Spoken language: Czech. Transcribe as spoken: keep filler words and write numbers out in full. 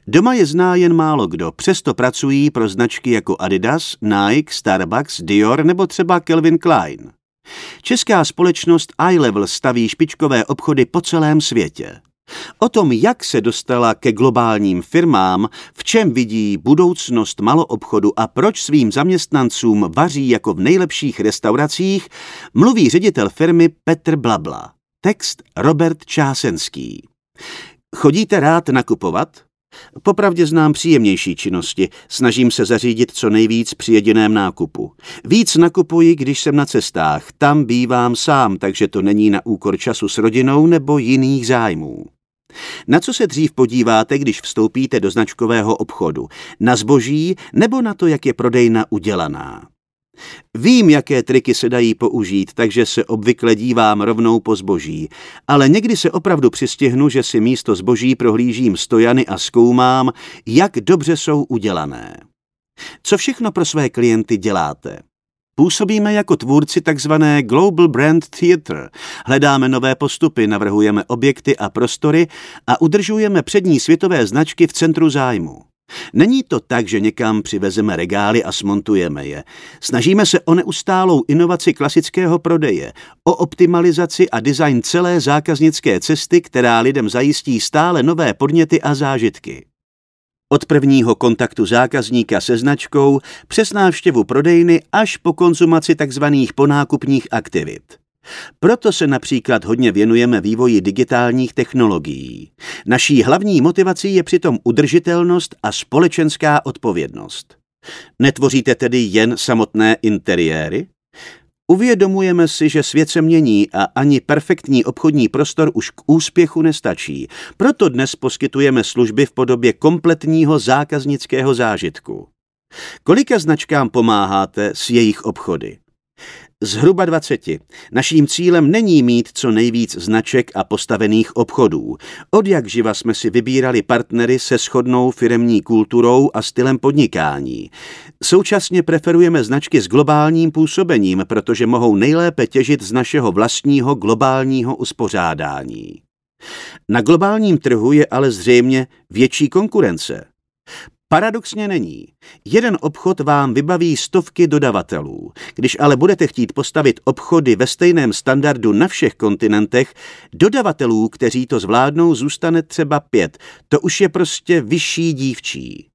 Doma je zná jen málo kdo, přesto pracují pro značky jako Adidas, Nike, Starbucks, Dior nebo třeba Calvin Klein. Česká společnost iLevel staví špičkové obchody po celém světě. O tom, jak se dostala ke globálním firmám, v čem vidí budoucnost maloobchodu a proč svým zaměstnancům vaří jako v nejlepších restauracích, mluví ředitel firmy Petr Blabla. Text Robert Čásenský. Chodíte rád nakupovat? Popravdě znám příjemnější činnosti. Snažím se zařídit co nejvíc při jediném nákupu. Víc nakupuji, když jsem na cestách. Tam bývám sám, takže to není na úkor času s rodinou nebo jiných zájmů. Na co se dřív podíváte, když vstoupíte do značkového obchodu? Na zboží nebo na to, jak je prodejna udělaná? Vím, jaké triky se dají použít, takže se obvykle dívám rovnou po zboží, ale někdy se opravdu přistihnu, že si místo zboží prohlížím stojany a zkoumám, jak dobře jsou udělané. Co všechno pro své klienty děláte? Působíme jako tvůrci takzvané Global Brand Theatre. Hledáme nové postupy, navrhujeme objekty a prostory a udržujeme přední světové značky v centru zájmu. Není to tak, že někam přivezeme regály a smontujeme je. Snažíme se o neustálou inovaci klasického prodeje, o optimalizaci a design celé zákaznické cesty, která lidem zajistí stále nové podněty a zážitky. Od prvního kontaktu zákazníka se značkou přes návštěvu prodejny až po konzumaci tzv. Ponákupních aktivit. Proto se například hodně věnujeme vývoji digitálních technologií. Naší hlavní motivací je přitom udržitelnost a společenská odpovědnost. Netvoříte tedy jen samotné interiéry? Uvědomujeme si, že svět se mění a ani perfektní obchodní prostor už k úspěchu nestačí. Proto dnes poskytujeme služby v podobě kompletního zákaznického zážitku. Kolika značkám pomáháte s jejich obchody? Zhruba dvaceti. Naším cílem není mít co nejvíc značek a postavených obchodů. Odjakživa jsme si vybírali partnery se shodnou firemní kulturou a stylem podnikání. Současně preferujeme značky s globálním působením, protože mohou nejlépe těžit z našeho vlastního globálního uspořádání. Na globálním trhu je ale zřejmě větší konkurence. Paradoxně není. Jeden obchod vám vybaví stovky dodavatelů. Když ale budete chtít postavit obchody ve stejném standardu na všech kontinentech, dodavatelů, kteří to zvládnou, zůstane třeba pět. To už je prostě vyšší dívčí.